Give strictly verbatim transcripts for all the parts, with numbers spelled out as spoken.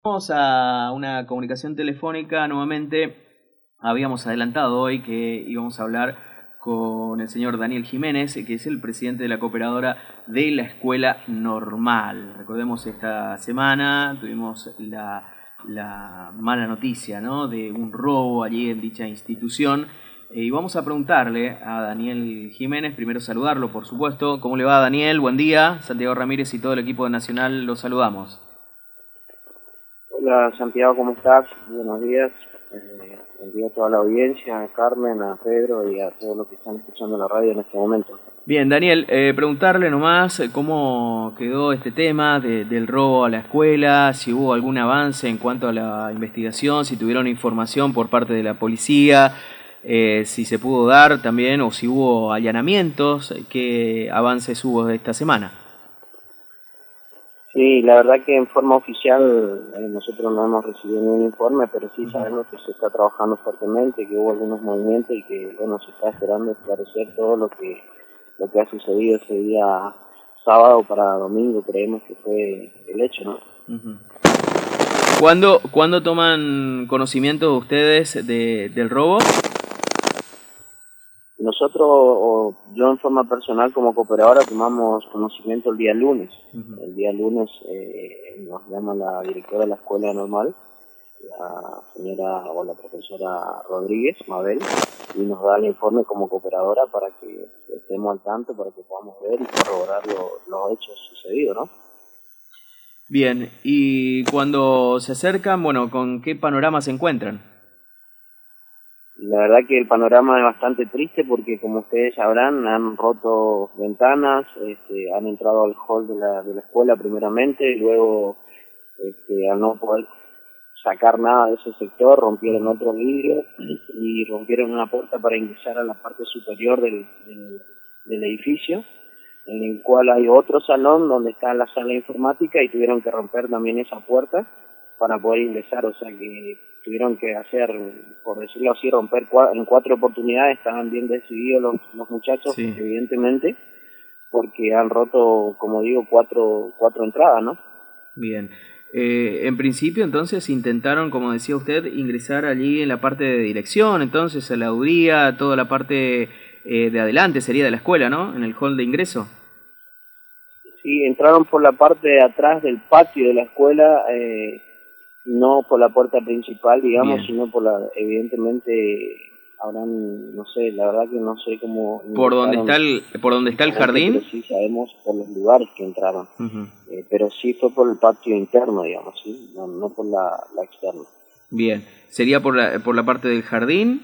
Vamos a una comunicación telefónica nuevamente. Habíamos adelantado hoy que íbamos a hablar con el señor Daniel Jiménez, que es el presidente de la cooperadora de la Escuela Normal. Recordemos, esta semana tuvimos la, la mala noticia, ¿no?, de un robo allí en dicha institución. Eh, y vamos a preguntarle a Daniel Jiménez, primero saludarlo, por supuesto. ¿Cómo le va, Daniel? Buen día. Santiago Ramírez y todo el equipo de Nacional los saludamos. Hola Santiago, ¿cómo estás? Buenos días. Eh, buen día a toda la audiencia, a Carmen, a Pedro y a todos los que están escuchando la radio en este momento. Bien, Daniel, eh, preguntarle nomás cómo quedó este tema de, del robo a la escuela, si hubo algún avance en cuanto a la investigación, si tuvieron información por parte de la policía, eh, si se pudo dar también o si hubo allanamientos, qué avances hubo de esta semana. Sí, la verdad que en forma oficial eh, nosotros no hemos recibido ningún informe, pero sí sabemos que se está trabajando fuertemente, que hubo algunos movimientos y que bueno, se está esperando esclarecer todo lo que lo que ha sucedido ese día sábado para domingo, creemos que fue el hecho, ¿no? Uh-huh. ¿Cuándo, ¿Cuándo toman conocimiento ustedes de, del robo? Nosotros, o yo en forma personal como cooperadora, tomamos conocimiento el día lunes. Uh-huh. El día lunes eh, nos llama la directora de la Escuela Normal, la señora o la profesora Rodríguez, Mabel, y nos da el informe como cooperadora para que estemos al tanto, para que podamos ver y corroborar lo, los hechos sucedidos, ¿no? Bien, y cuando se acercan, bueno, ¿con qué panorama se encuentran? La verdad que el panorama es bastante triste porque, como ustedes sabrán, han roto ventanas, este, han entrado al hall de la, de la escuela primeramente, y luego, este, al no poder sacar nada de ese sector, rompieron otro vidrio y rompieron una puerta para ingresar a la parte superior del, del, del edificio, en el cual hay otro salón donde está la sala informática, y tuvieron que romper también esa puerta para poder ingresar, o sea que tuvieron que hacer, por decirlo así, romper cua en cuatro oportunidades. Estaban bien decididos los, los muchachos, sí, evidentemente, porque han roto, como digo, cuatro, cuatro entradas, ¿no? Bien. Eh, en principio, entonces, intentaron, como decía usted, ingresar allí en la parte de dirección, entonces, a la auditoría, toda la parte eh, de adelante sería de la escuela, ¿no?, en el hall de ingreso. Sí, entraron por la parte de atrás del patio de la escuela, eh, no por la puerta principal, digamos, bien, sino por la, evidentemente, habrán, no sé, la verdad que no sé cómo... ¿Por dónde está el, por dónde está el jardín? Pero sí sabemos por los lugares que entraron, uh-huh. eh, pero sí fue por el patio interno, digamos, ¿sí? No, no por la, la externa. Bien, ¿sería por la, por la parte del jardín?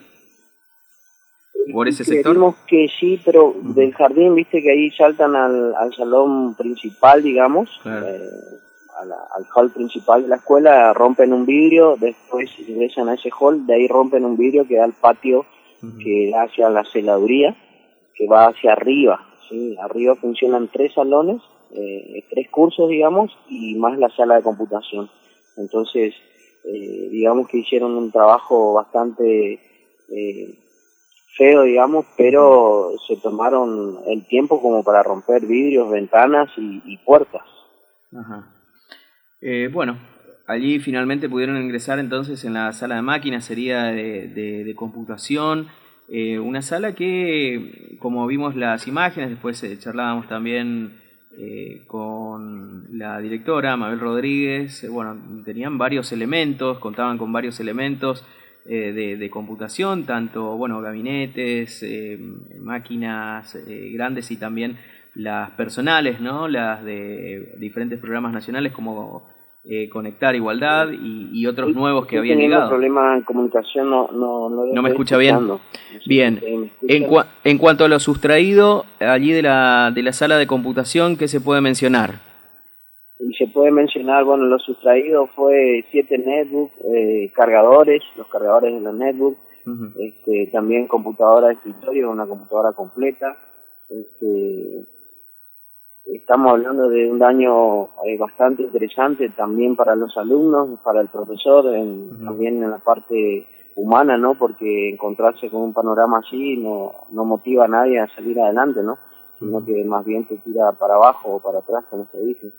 ¿Por ese sector? Creemos que sí, pero uh-huh. del jardín, viste que ahí saltan al, al salón principal, digamos, claro. eh, a la, al hall principal de la escuela, rompen un vidrio, después ingresan a ese hall, de ahí rompen un vidrio que da al patio, uh-huh. que da hacia la celaduría, que va hacia arriba, ¿sí? Arriba funcionan tres salones, eh, tres cursos, digamos, y más la sala de computación. Entonces, eh, digamos que hicieron un trabajo bastante eh, feo, digamos, pero uh-huh. se tomaron el tiempo como para romper vidrios, ventanas y, y puertas. Ajá. Eh, bueno, allí finalmente pudieron ingresar entonces en la sala de máquinas, sería de, de, de computación, eh, una sala que, como vimos las imágenes, después eh, charlábamos también eh, con la directora, Mabel Rodríguez, eh, bueno, tenían varios elementos, contaban con varios elementos eh, de, de computación, tanto, bueno, gabinetes, eh, máquinas eh, grandes y también las personales, ¿no?, las de diferentes programas nacionales como eh, Conectar Igualdad y, y otros nuevos que habían llegado. Problema en comunicación, no, no, no, ¿No me escucha bien? No bien. En, cua en cuanto a lo sustraído allí de la, de la sala de computación, ¿qué se puede mencionar? Y se puede mencionar, bueno, lo sustraído fue siete netbooks, eh, cargadores, los cargadores de los netbooks, uh-huh. este, también computadora de escritorio, una computadora completa. Este, estamos hablando de un daño eh, bastante interesante también para los alumnos, para el profesor, en, uh-huh. también en la parte humana, ¿no? Porque encontrarse con un panorama así no, no motiva a nadie a salir adelante, ¿no? Sino que más bien te tira para abajo o para atrás, como se dice.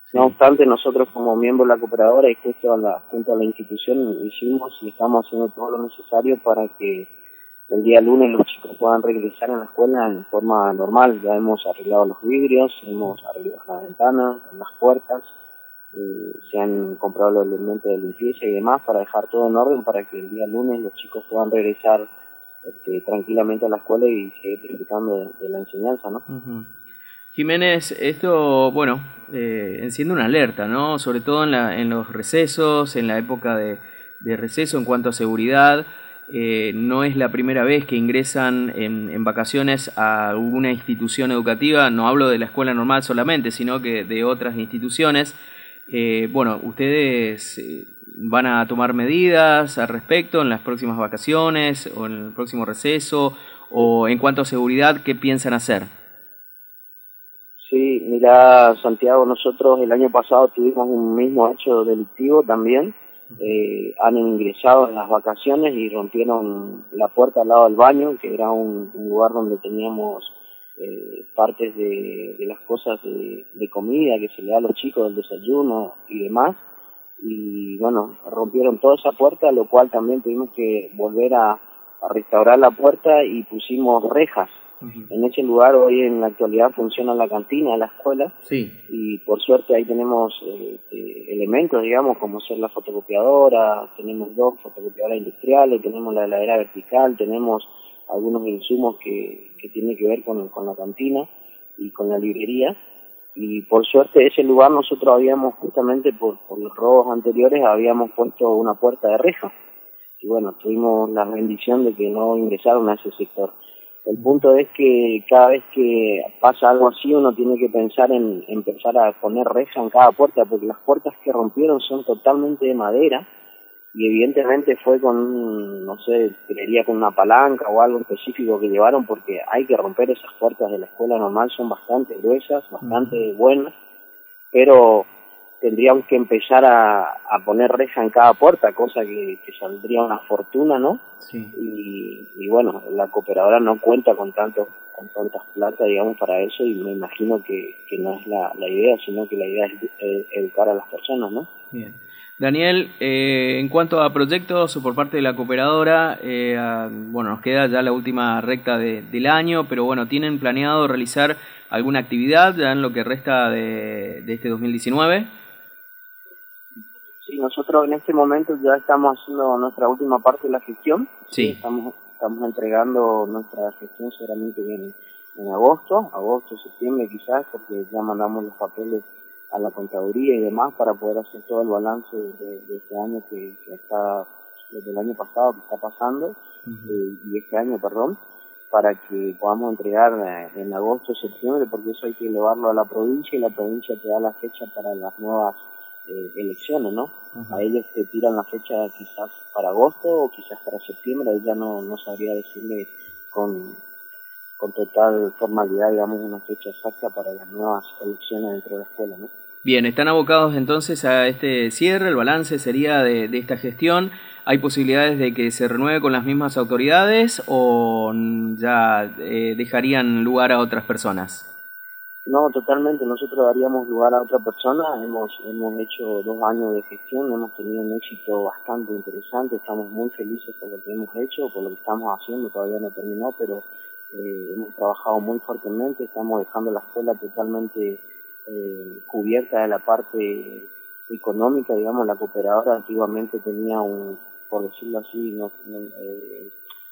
No obstante, nosotros como miembros de la cooperadora y justo a la, junto a la institución hicimos y estamos haciendo todo lo necesario para que el día lunes los chicos puedan regresar a la escuela en forma normal. Ya hemos arreglado los vidrios, hemos arreglado las ventanas, las puertas, eh, se han comprado los elementos de limpieza y demás para dejar todo en orden para que el día lunes los chicos puedan regresar este, tranquilamente a la escuela y seguir disfrutando de, de la enseñanza, ¿no? Uh-huh. Jiménez, esto, bueno, eh, enciende una alerta, ¿no? Sobre todo en, la, en los recesos, en la época de, de receso en cuanto a seguridad. Eh, no es la primera vez que ingresan en, en vacaciones a alguna institución educativa, no hablo de la escuela normal solamente, sino que de otras instituciones. Eh, bueno, ¿ustedes eh, van a tomar medidas al respecto en las próximas vacaciones o en el próximo receso? O en cuanto a seguridad, ¿qué piensan hacer? Sí, mira, Santiago, nosotros el año pasado tuvimos un mismo hecho delictivo también. Eh, han ingresado en las vacaciones y rompieron la puerta al lado del baño, que era un, un lugar donde teníamos eh, partes de, de las cosas de, de comida que se le da a los chicos, del desayuno y demás. Y bueno, rompieron toda esa puerta, lo cual también tuvimos que volver a, a restaurar la puerta y pusimos rejas. Uh-huh. En ese lugar hoy en la actualidad funciona la cantina de la escuela. Sí. Y por suerte ahí tenemos eh, eh, elementos, digamos, como ser la fotocopiadora, tenemos dos fotocopiadoras industriales, tenemos la heladera vertical, tenemos algunos insumos que, que tienen que ver con, con la cantina y con la librería. Y por suerte ese lugar nosotros habíamos, justamente por, por los robos anteriores, habíamos puesto una puerta de reja. Y bueno, tuvimos la bendición de que no ingresaron a ese sector. El punto es que cada vez que pasa algo así uno tiene que pensar en empezar a poner reja en cada puerta, porque las puertas que rompieron son totalmente de madera y evidentemente fue con, no sé, creería con una palanca o algo específico que llevaron, porque hay que romper esas puertas de la escuela normal, son bastante gruesas, bastante buenas, pero tendríamos que empezar a, a poner reja en cada puerta, cosa que, que saldría una fortuna, ¿no? Sí. Y, y bueno, la cooperadora no cuenta con tanto, con tantas plata, digamos, para eso, y me imagino que, que no es la, la idea, sino que la idea es eh, educar a las personas, ¿no? Bien. Daniel, eh, en cuanto a proyectos por parte de la cooperadora, eh, a, bueno, nos queda ya la última recta de, del año, pero bueno, ¿tienen planeado realizar alguna actividad ya en lo que resta de, de este dos mil diecinueve? Sí, nosotros en este momento ya estamos haciendo nuestra última parte de la gestión. Sí. Estamos, estamos entregando nuestra gestión seguramente en, en agosto, agosto, septiembre quizás, porque ya mandamos los papeles a la contaduría y demás para poder hacer todo el balance de, de este año que, que está, desde el año pasado que está pasando, uh-huh. eh, y este año, perdón, para que podamos entregar eh, en agosto, septiembre, porque eso hay que llevarlo a la provincia y la provincia te da la fecha para las nuevas eh, elecciones, ¿no? Uh-huh. A ellos te tiran la fecha quizás para agosto o quizás para septiembre, ahí ya no, no sabría decirle con, con total formalidad, digamos, una fecha exacta para las nuevas elecciones dentro de la escuela, ¿no? Bien, están abocados entonces a este cierre, el balance sería de, de esta gestión. ¿Hay posibilidades de que se renueve con las mismas autoridades o ya eh, dejarían lugar a otras personas? No, totalmente. Nosotros daríamos lugar a otra persona. Hemos hemos hecho dos años de gestión, hemos tenido un éxito bastante interesante. Estamos muy felices por lo que hemos hecho, por lo que estamos haciendo. Todavía no terminó, pero eh, hemos trabajado muy fuertemente. Estamos dejando la escuela totalmente eh, cubierta de la parte económica, digamos. La cooperadora antiguamente tenía un, por decirlo así, no, no, eh,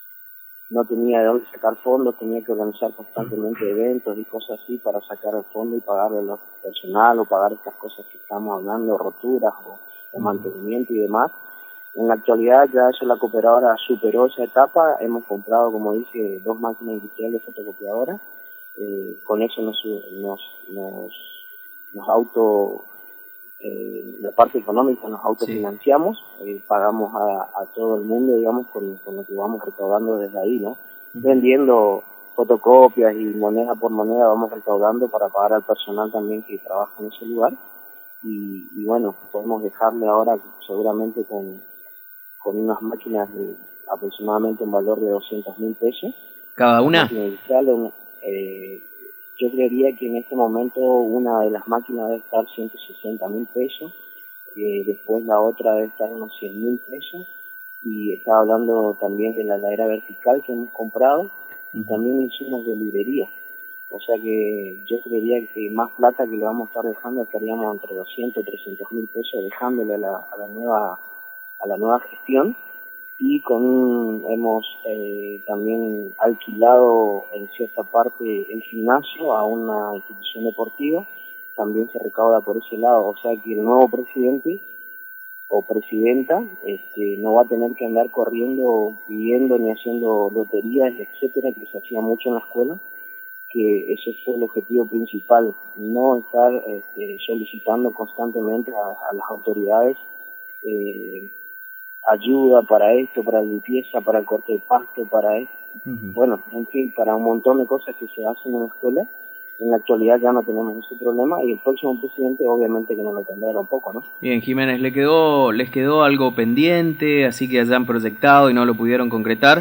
no tenía de dónde sacar fondos, tenía que organizar constantemente eventos y cosas así para sacar el fondo y pagarle a los personal o pagar estas cosas que estamos hablando, roturas o, o mantenimiento y demás. En la actualidad ya eso la cooperadora superó esa etapa, hemos comprado, como dije, dos máquinas industriales fotocopiadoras, eh, con eso nos, nos, nos, nos auto... Eh, la parte económica nos autofinanciamos, sí. eh, pagamos a, a todo el mundo, digamos, con, con lo que vamos recaudando desde ahí, ¿no? Uh-huh. Vendiendo fotocopias y moneda por moneda vamos recaudando para pagar al personal también que trabaja en ese lugar. Y, y bueno, podemos dejarle ahora seguramente con, con unas máquinas de aproximadamente un valor de doscientos mil pesos. ¿Cada una? Industrial, un, eh, yo creería que en este momento una de las máquinas debe estar ciento sesenta mil pesos, eh, después la otra debe estar unos cien mil pesos, y estaba hablando también de la heladera vertical que hemos comprado, y también insumos de librería. O sea que yo creería que más plata que le vamos a estar dejando, estaríamos entre doscientos, trescientos mil pesos dejándole a la, a la nueva a la nueva gestión, y con un, hemos eh, también alquilado en cierta parte el gimnasio a una institución deportiva, también se recauda por ese lado. O sea que el nuevo presidente o presidenta este, no va a tener que andar corriendo, pidiendo ni haciendo loterías, etcétera, que se hacía mucho en la escuela, que ese fue el objetivo principal, no estar este, solicitando constantemente a, a las autoridades eh, ayuda para esto, para la limpieza, para el corte de pasto, para esto, uh-huh. bueno, en fin, para un montón de cosas que se hacen en la escuela. En la actualidad ya no tenemos ese problema, y el próximo presidente obviamente que no lo tendrá tampoco, ¿no? Bien, Jiménez, ¿le quedó, les quedó algo pendiente, así que hayan proyectado y no lo pudieron concretar?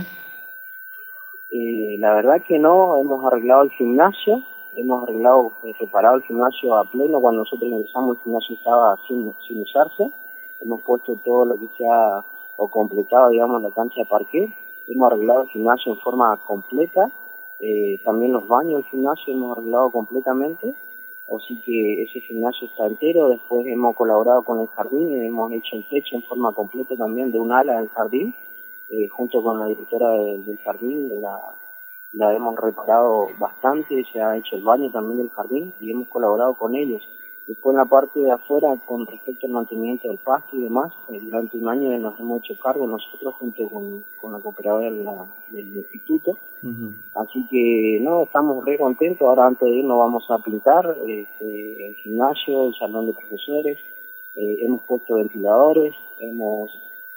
Eh, la verdad que no, hemos arreglado el gimnasio, hemos arreglado, eh, reparado el gimnasio a pleno. Cuando nosotros ingresamos el gimnasio estaba sin, sin usarse, hemos puesto todo lo que sea, o completado, digamos, la cancha de parqué, hemos arreglado el gimnasio en forma completa, eh, también los baños del gimnasio hemos arreglado completamente, así que ese gimnasio está entero. Después hemos colaborado con el jardín y hemos hecho el techo en forma completa también de un ala del jardín, eh, junto con la directora de, del jardín, de la, la hemos reparado bastante, se ha hecho el baño también del jardín y hemos colaborado con ellos. Después en la parte de afuera, con respecto al mantenimiento del pasto y demás, eh, durante un año nos hemos hecho cargo nosotros junto con, con la cooperadora de la, del instituto. Uh-huh. Así que no, estamos re contentos. Ahora antes de ir nos vamos a pintar este, el gimnasio, el salón de profesores, eh, hemos puesto ventiladores, hemos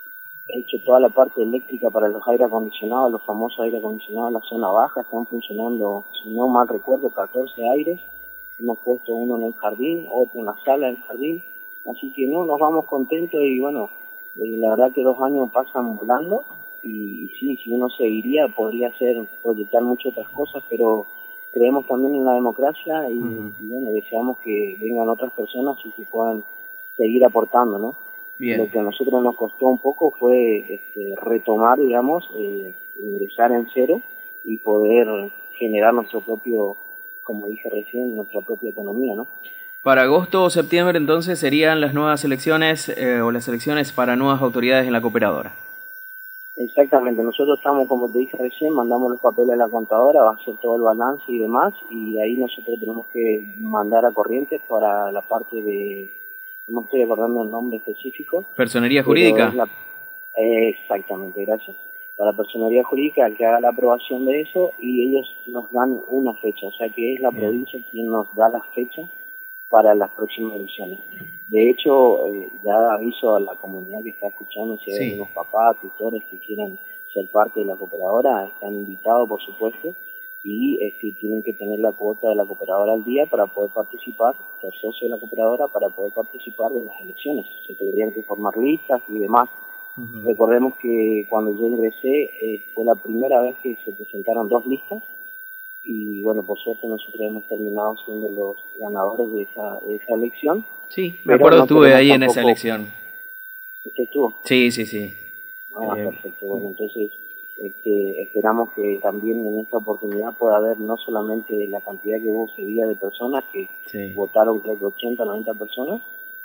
hecho toda la parte eléctrica para los aire acondicionados, los famosos aire acondicionados en la zona baja, están funcionando, si no mal recuerdo, catorce aires. Hemos puesto uno en el jardín, otro en la sala del jardín, así que no, nos vamos contentos. Y bueno, eh, la verdad que dos años pasan volando, y, y sí, si uno seguiría podría hacer, proyectar muchas otras cosas, pero creemos también en la democracia y, uh-huh. y bueno, deseamos que vengan otras personas y que puedan seguir aportando, ¿no? Bien. Lo que a nosotros nos costó un poco fue este, retomar, digamos, eh, ingresar en cero y poder generar nuestro propio, como dije recién, nuestra propia economía, ¿no? Para agosto o septiembre, entonces, serían las nuevas elecciones eh, o las elecciones para nuevas autoridades en la cooperadora. Exactamente, nosotros estamos, como te dije recién, mandamos los papeles a la contadora, va a hacer todo el balance y demás, y ahí nosotros tenemos que mandar a Corrientes para la parte de, no estoy acordando el nombre específico. ¿Personería jurídica? La, eh, exactamente, gracias. Para la personería jurídica, que haga la aprobación de eso, y ellos nos dan una fecha, o sea que es la provincia quien nos da la fecha para las próximas elecciones. De hecho, eh, ya aviso a la comunidad que está escuchando, si hay sí. algunos papás, tutores que quieran ser parte de la cooperadora, están invitados, por supuesto, y este, tienen que tener la cuota de la cooperadora al día para poder participar, ser socio de la cooperadora para poder participar de las elecciones. Se tendrían que formar listas y demás. Uh-huh. Recordemos que cuando yo ingresé eh, fue la primera vez que se presentaron dos listas, y bueno, por suerte nosotros hemos terminado siendo los ganadores de esa, de esa elección. Sí, me acuerdo, no estuve ahí tampoco... en esa elección. ¿Usted estuvo? Sí, sí, sí. Ah, eh... perfecto. Bueno, entonces este, esperamos que también en esta oportunidad pueda haber no solamente la cantidad que hubo ese día de personas, que sí. votaron creo que ochenta, noventa personas.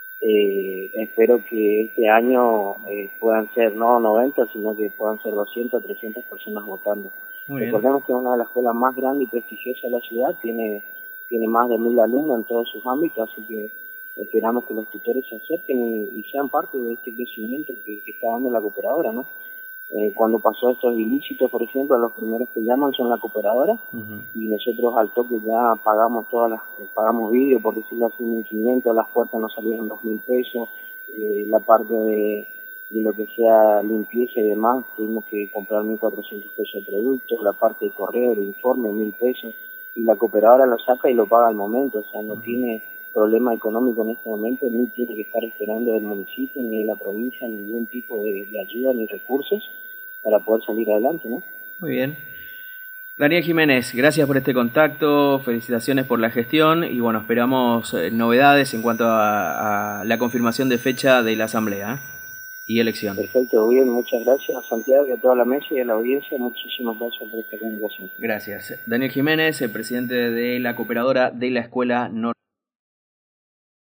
Eh, espero que este año eh, puedan ser no noventa, sino que puedan ser doscientas, trescientas personas votando. Muy Recordemos bien. Que es una de las escuelas más grandes y prestigiosas de la ciudad, tiene tiene más de mil alumnos en todos sus ámbitos, así que esperamos que los tutores se acerquen y, y sean parte de este crecimiento que, que está dando la cooperadora, ¿no? Eh, cuando pasó estos ilícitos, por ejemplo, los primeros que llaman son la cooperadora, uh-huh. y nosotros al toque ya pagamos todas las, pagamos vídeo, por decirlo así, mil quinientos, las puertas nos salieron dos mil pesos, eh, la parte de, de lo que sea limpieza y demás, tuvimos que comprar mil cuatrocientos pesos de productos, la parte de correo, de informe, mil pesos, y la cooperadora lo saca y lo paga al momento, o sea, no uh-huh. tiene problema económico en este momento, ni tiene que estar esperando del municipio, ni de la provincia, ningún tipo de, de ayuda ni recursos para poder salir adelante, ¿no? Muy bien. Daniel Jiménez, gracias por este contacto, felicitaciones por la gestión y bueno, esperamos novedades en cuanto a, a la confirmación de fecha de la asamblea y elección. Perfecto, bien, muchas gracias a Santiago y a toda la mesa y a la audiencia, muchísimas gracias por esta comunicación. Gracias. Daniel Jiménez, el presidente de la cooperadora de la Escuela Norte.